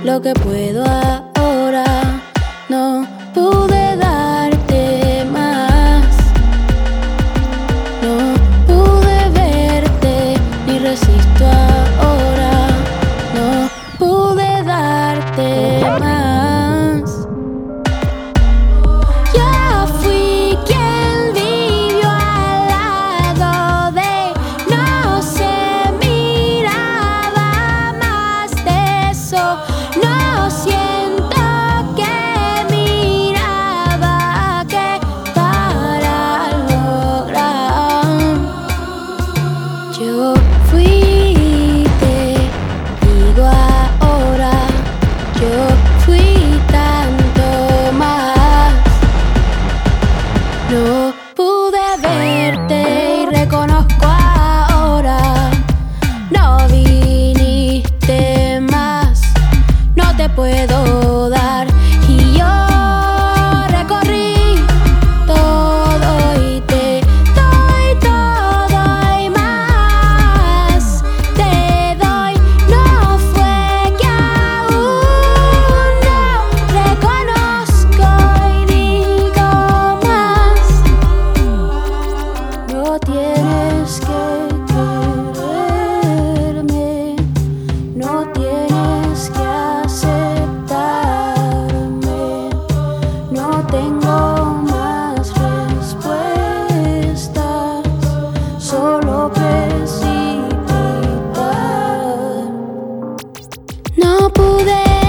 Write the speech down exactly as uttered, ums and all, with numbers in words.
lo que puedo ahora. No pude darte más, no pude verte ni resisto ahora. No pude darte más. Yo fui quien vivió al lado de, no se miraba más de eso. No siento que miraba que para lograr. Yo fui, te digo ahora, yo fui tanto más. No pude verte y reconozco ahora, no viniste más, no te puedo dar. Y yo recorrí todo y te doy todo y más. Te doy, no fue que aún no reconozco y digo más. No tienes que quererme, no tienes que aceptarme. No tengo más respuestas, solo precipitar. No pude